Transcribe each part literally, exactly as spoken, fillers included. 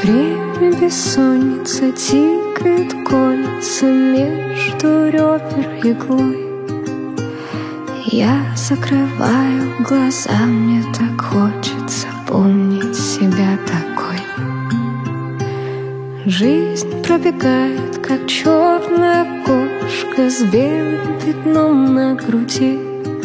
Время бессонница тикает, колется между ребер иглой. Я закрываю глаза, мне так хочется помнить себя такой. Жизнь пробегает, как черная кошка с белым пятном на груди.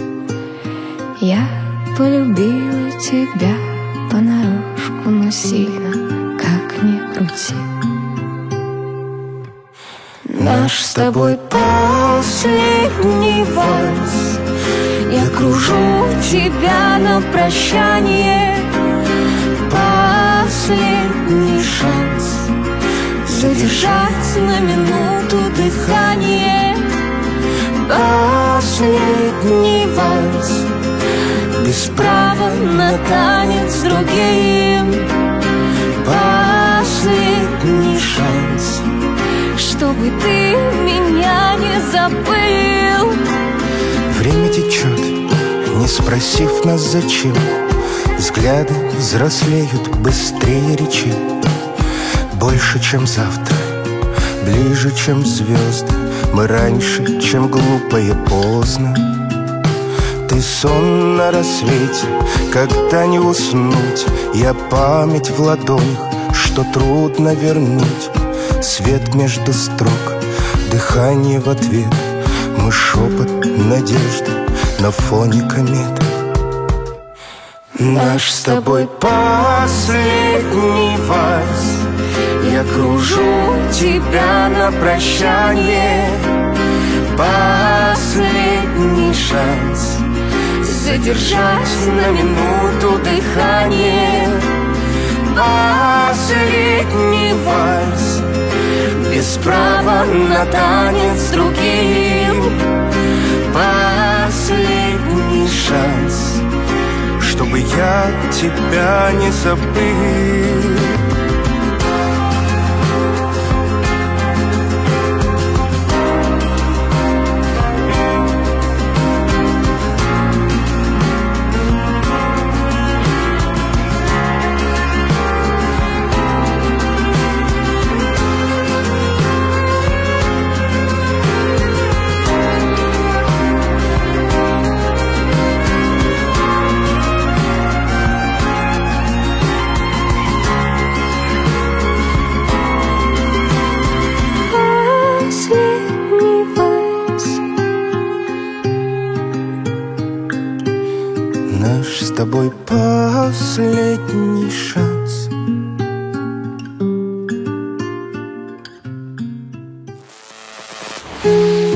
Я полюбила тебя понарошку, но сильно, как ни крути. Наш с тобой последний вальс. Я кружу тебя на прощание. Последний шанс задержать на минуту дыхание. Последний вальс, без права на танец с другим. Последний шанс, чтобы ты меня не забыл. Время течет, не спросив нас зачем. Взгляды взрослеют быстрее речи. Больше, чем завтра, ближе, чем звезды. Мы раньше, чем глупо и поздно. Ты сон на рассвете, когда не уснуть. Я память в ладонях, что трудно вернуть. Свет между строк, дыхание в ответ. Мы шепот надежды на фоне комет. Наш с тобой последний вальс. Я кружу тебя на прощание. Последний шанс задержать на минуту дыхание. Последний вальс, без права на танец с другим. Последний шанс, чтобы я тебя не забыл. Наш с тобой последний шанс. Thank you.